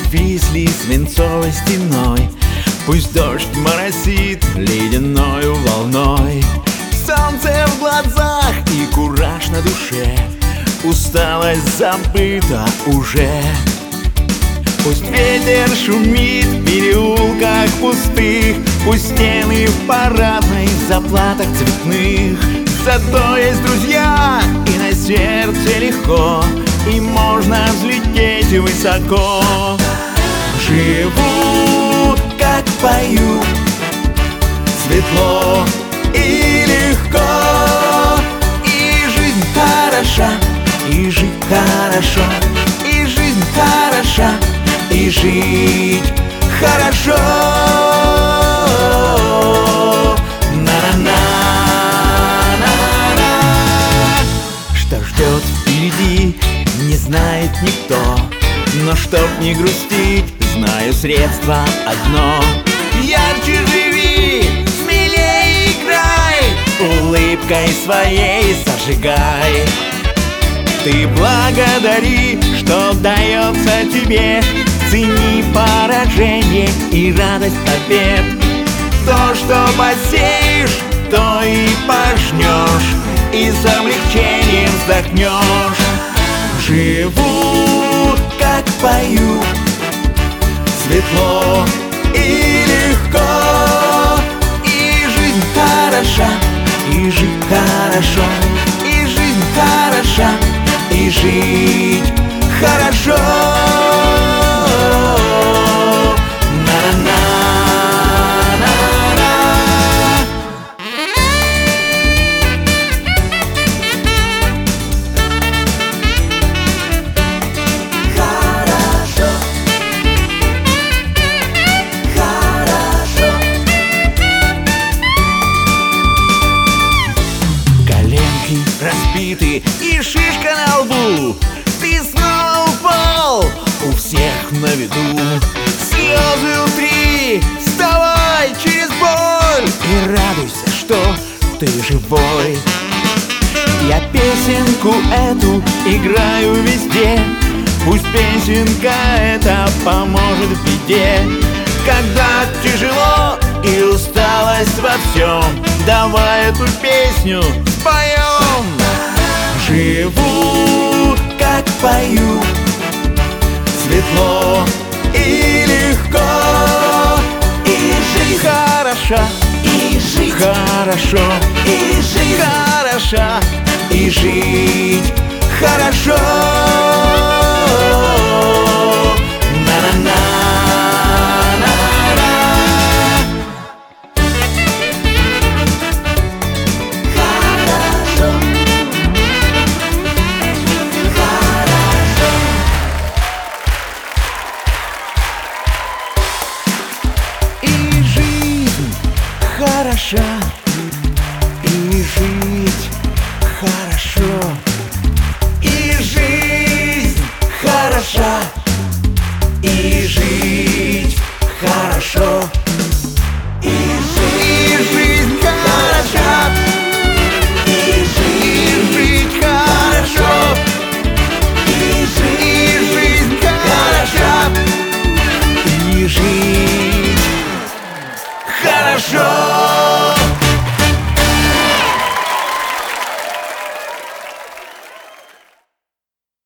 нависли свинцовой стеной. Пусть дождь моросит ледяною волной. Солнце в глазах и кураж на душе, усталость забыта уже. Пусть ветер шумит в переулках пустых, пусть стены в парадной в заплатах цветных. Зато есть друзья, и на сердце легко, и можно взлететь высоко. Живу, как пою, светло и легко, и жизнь хороша, и жить хорошо, и жизнь хороша, и жить хорошо. Что ждет впереди, не знает никто, но чтоб не грустить, знаю средство одно. Ярче живи, смелее играй, улыбкой своей зажигай. Ты благодари, что дается тебе, цени поражение и радость побед. То, что посеешь, то и пожнешь, и с облегчением вздохнешь. Живу, как пою, светло и легко, и жизнь хороша, и жить хорошо, и жизнь хороша, и жить хорошо. Разбиты и шишка на лбу, ты снова упал, у всех на виду. Слезы утри, вставай через боль и радуйся, что ты живой. Я песенку эту играю везде, пусть песенка эта поможет в беде. Когда тяжело и усталость во всем, давай эту песню споем. Живу, как пою, светло и легко, и жизнь хороша, и жить хорошо, и жизнь хороша, и жить хорошо. Хороша, и жить хорошо, и жизнь хороша, и жить хорошо, и жизнь хороша, и жить хорошо, и жизнь хороша, и жить хорошо.